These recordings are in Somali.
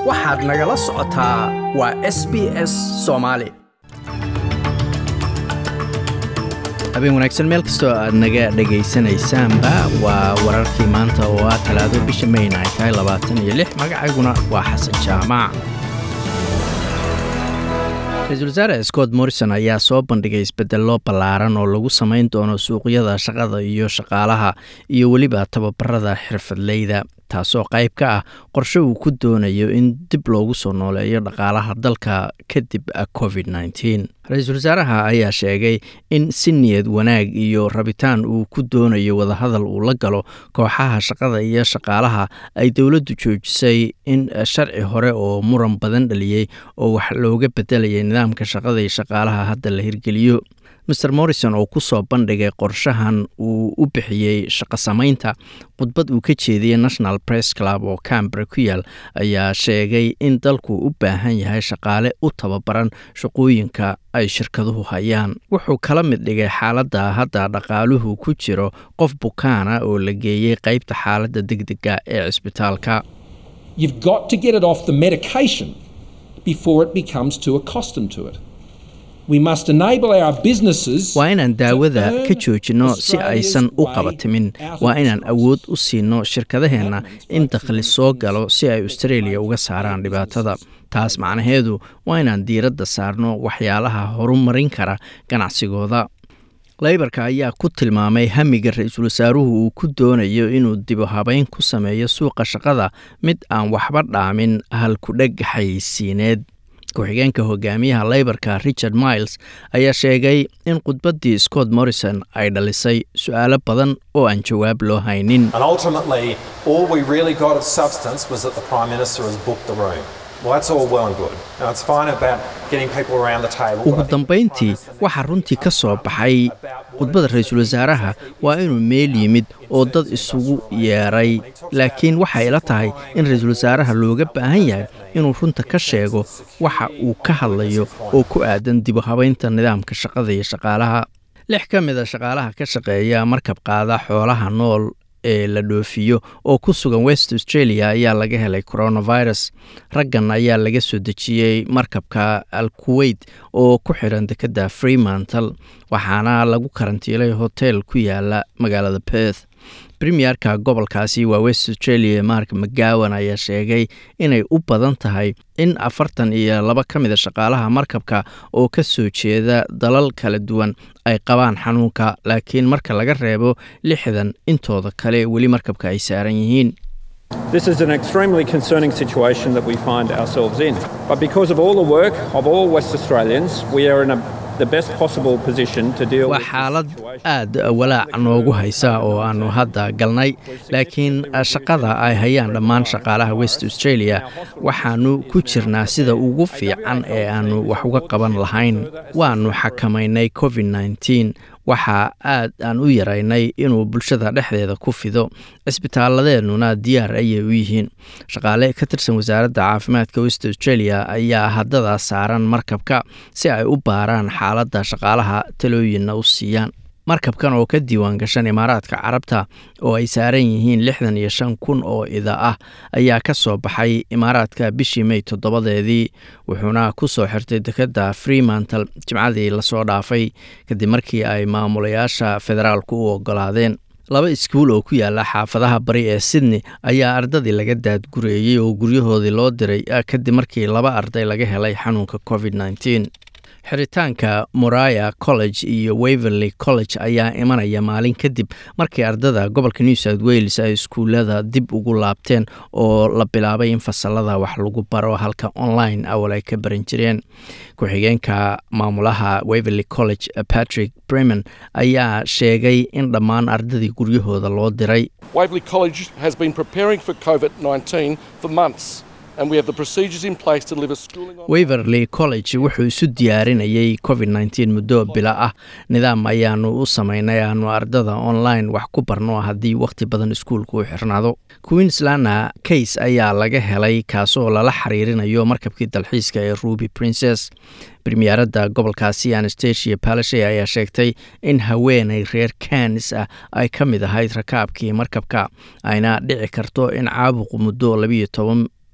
waxaad nagala socotaa waa SBS Soomaali. habeen wanaagsan meel kastoo aad naga dhagaysanaysaanba waa wararkii maanta oo ah Talaado bisha May ay tahay 26 magacayguna waa Xasan Jaamac. Ra'iisul Wasaare Scott Morrison ayaa soo bandhigay isbeddello ballaaran oo lagu samayn doono suuqyada shaqada iyo shaqaalaha iyo waliba tababarada xirfadleyda, taasoo qayb ka ah qorshe uu ku doonayo in dib loogu soo nooleeyo dhaqaalaha dalka kadib COVID-19. Ra'iisul Wasaaraha ayaa sheegay in si niyad wanaag iyo rabitaan uu ku doonayo wadahadal uu la galo kooxaha shaqada iyo shaqaalaha ay dawladdu joojisay in sharci hore oo muran badan dhaliyay oo wax looga bedelayay nidaamka shaqada iyo shaqaalaha hadda la hirgeliyo. Mr. Morrison oo ku soo bandhigay qorshahan uu u bixiyay shaqo samaynta khudbad uu ka jeediyay National Press Club oo Canberra ku yaal ayaa sheegay in dalku u baahan yahay shaqaale u tababaran shaqooyinka ay shirkaduhu hayaan. Wuxuu kala mid dhigay xaaladda hadda dhaqaaluhu ku jiro qof bukaana oo la geeyay qaybta xaaladda degdega ee cisbitaalka. You've got to get it off the medication before it becomes too accustomed to it. We must enable our businesses. Waa inaan daawada ka joojino si aysan u qabatimin. Waa inaan awood u siino shirkadaheena in dakhli soo galo si ay Australia uga saaraan dhibaatada. Taas macnaheedu waa inaan diiradda saarno waxyaalaha horumarin kara ganacsigooda. Labourka ayaa ku tilmaamay hamiga ra'iisul wasaaruhu uu ku doonayo inuu dib u habeyn ku sameeyo suuqa shaqada mid aan waxba dhaamin hal ku dhagxaysiineed. ku-xigeenka hogaamiyaha Labourka Richard Miles ayaa sheegay in khudbaddii Scott Morrison ay dhalisay su'aalo badan oo aan jawaab loo haynin. And ultimately, all we really got of substance was that the Prime Minister has booked the room. Well, that's all well and good. Now, it's fine about getting people around the table. Ugu dambeyntii, waxa runtii ka soo baxay khudbadda ra'iisul wasaaraha waa inuu meel yimid oo dad isugu yeeray, laakiin waxay ila tahay in ra'iisul wasaaraha looga baahan yahay inuu runta ka sheego waxa uu ka hadlayo oo ku aadan dib u habeynta nidaamka shaqada iyo shaqaalaha. 6 ka mid ah shaqaalaha ka shaqeeya markab qaada xoolaha nool ee la dhoofiyo oo ku sugan West Australia ayaa laga helay coronavirus. Raggan ayaa laga soo dejiyay markabka Al Kuwait oo ku xiran dekedda Fremantle, waxaana lagu karantiilay hotel ku yaala magaalada Perth. Premierka gobolkaasi waa West Australia Mark McGowan ayaa sheegay inay u badan tahay in 42 ka mid ah shaqaalaha markabka oo ka soo jeeda dalal kala duwan ay qabaan xanuunka, laakiin marka laga reebo 60 intooda kale weli markabka ay saaran yihiin. This is an extremely concerning situation that we find ourselves in. But because of all the work of all West Australians, we are in the best possible position to deal with xaalad aad walaac noogu haysa oo aanu hadda galnay, laakiin shaqada ay hayaan dhammaan shaqaalaha West Australia waxaanu ku jirnaa sida ugu fiican ee aanu wax uga qaban lahayn. Waanu xakamaynay COVID-19, waxa aad aan u yaraynay inuu bulshada dhexdeeda ku fido. Isbitaaladeenuna diyaar ayay u yihiin. Shaqaale ka tirsan wasaaradda caafimaadka West Australia ayaa haddada saaran markabka si ay u baaraan xaaladda shaqaalaha talooyinna u siiyaan. Markabkan oo ka diiwaan gashan Imaaraadka Carabta oo ay saaran yihiin 65,000 oo ida ah ayaa ka soo baxay Imaaraadka bishii May 7-deedii, wuxuuna ku soo xirtay dekedda Fremantle Jimcadii la soo dhaafay kadib markii ay maamulayaasha federaalku u ogolaadeen. 2 iskuul oo ku yaala xaafadaha bari ee Sydney ayaa ardadii laga daadgureeyay oo guryahoodii loo diray kadib markii 2 arday laga helay xanuunka COVID-19. Xiritaanka Moriah College iyo Waverley College ayaa imanaya maalin kadib markii ardada gobolka New South Wales ay iskuulada dib ugu laabteen oo la bilaabay in fasalada wax lagu baro halka online awal ay ka baran jireen. Ku-xigeenka maamulaha Waverley College Patrick Bremen ayaa sheegay in dhammaan ardadii guryahooda loo diray. Waverley College has been preparing for COVID-19 for months. And we have the procedures in place to deliver schooling on Waverley College wuxuu isu diyaarinayay COVID-19 muddo bila ah. Nidaam ayaanu u sameynay aanu ardada online wax ku barno haddii waqti badan iskuulku u xirnaado. Queensland case ayaa laga helay kaasoo lala xiriirinayo markabkii dalxiiska ee Ruby Princess. Premierada gobolkaasi Anastasia Palaszczuk ayaa sheegtay in haweeney reer Cairns ay ka mid ahayd rakaabkii markabka, ayna dhici karto in caabuqu muddo 12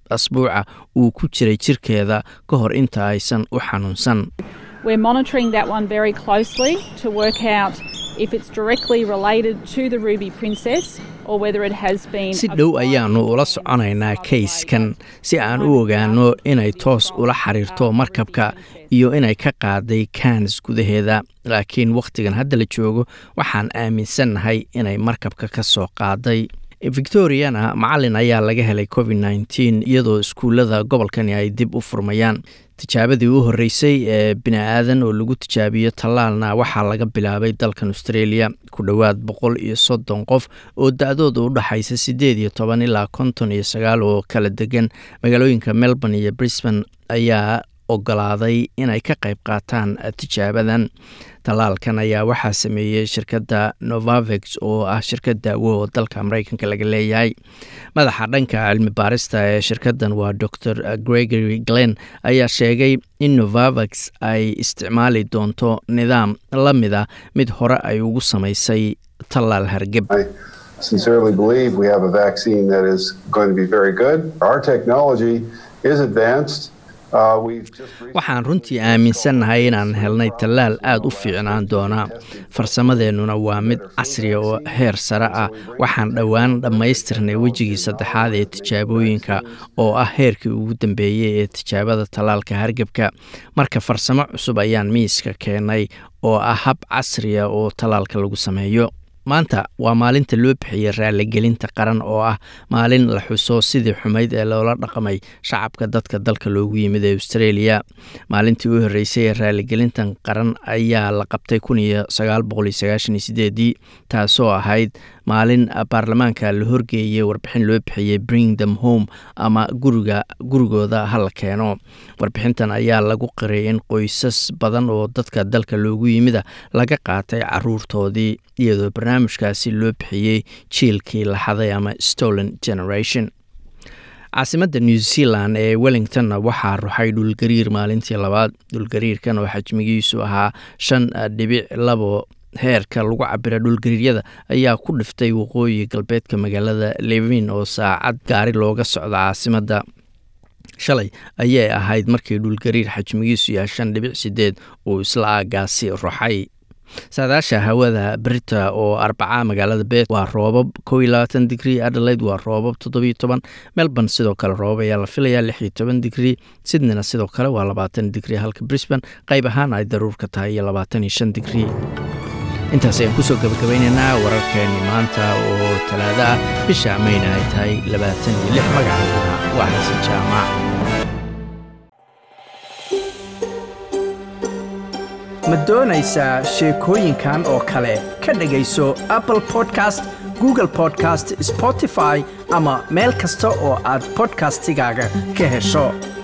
asbuuca uu ku jiray jirkeeda ka hor inta aysan u xanuunsan. We're monitoring that one very closely to work out if it's directly related to the Ruby Princess or whether it has been. Si dhow ayaanu ula soconaynaa kayskan si aan u ogaano inay toos ula xiriirto markabka iyo inay ka qaaday Cairns gudaheeda, laakiin waqtigan hadda la joogo waxaan aaminsannahay inay markabka ka soo qaaday. Victoriana macallin ayaa laga helay COVID-19 iyadoo iskuullada gobolkani ay dib u furmayaan. Tijaabadii u horreysay ee bini'aadan oo lagu tijaabiyo tallaalna waxaa laga bilaabay dalkan Australia. Ku dhowaad 130 qof oo da'doodu u dhaxaysa 18 ilaa 59 oo kala degan magaalooyinka Melbourne iyo Brisbane ayaa ogolaaday inay ka qayb qaataan tijaabadan. Tallaalkan ayaa waxaa sameeyey shirkadda Novavax oo ah shirkad daawo oo dalka Mareykanka laga leeyahay. Madaxa dhanka cilmi baarista ee shirkaddan waa Dr. Gregory Glenn ayaa sheegay in Novavax ay isticmaali doonto nidaam la mida mid hore ay ugu samaysay tallaal hargab. I sincerely believe we have a vaccine that is going to be very good. Our technology is advanced. Waxaan runtii aaminsannahay inaan helnay tallaal aad u fiicnaan doona. Farsamadeennuna waa mid casriya oo heer sare ah. Waxaan dhowaan dhammaystirnay wejigii saddexaad ee tijaabooyinka oo ah heerkii ugu dambeeyey ee tijaabada tallaalka hargabka. Marka farsamo cusub ayaan miiska keenay oo ah hab casriya oo tallaalka lagu sameeyo. Maanta waa maalinta loo bixiyay raaligelinta qaran oo ah maalin la xuso sidii xumayd ee loola dhaqmay shacabka dadka dalka loogu yimid ee Australia. Maalintii u horreysay ee raaligelintan qaran ayaa la qabtay 1998 taasoo ahayd maalin baarlamaanka la horgeeyay warbixin loo bixiyay Bring Them Home ama gurigooda hala keeno. Warbixintan ayaa lagu qiray in qoysas badan oo dadka dalka loogu yimid laga qaatay caruurtoodii iyadoo barnaamijkaasi loo bixiyay jiilkii la xaday ama Stolen Generation. Caasimadda New Zealand ee Wellington waxaa ruxay dhulgariir maalintii labaad. Dhulgariirkan oo xajmigiisu ahaa 5.2 heerka lagu cabira dhulgariiryada ayaa ku dhiftay waqooyi galbeedka magaalada Levin oo saacad gaari looga socdo caasimadda. Shalay ayay ahayd markii dhulgariir xajmigiisu yahay 5.8 oo isla aagaasi ruxay. Saadaasha hawada Brita oo Arbaca magaalada Perth waa roobab 21 degree, Adelaide waa roobab 17, Melbourne sidoo kale roobab ayaa la filayaa 16 degree, Sydneyna sidoo kale waa 20 degree halka Brisbane qayb ahaan ay daruur ka tahay 25 degree. intaas ayaan kusoo gabagabaynaynaa wararkeeni maanta oo Talaado ah bisha Mayna ay tahay 26 magacayguna waa Xasan Jaamac. ma doonaysaa sheekooyinkan oo kale ka dhegayso Apple Podcast, Google Podcast, Spotify ama meel kasta oo aad podcastigaaga ka hesho.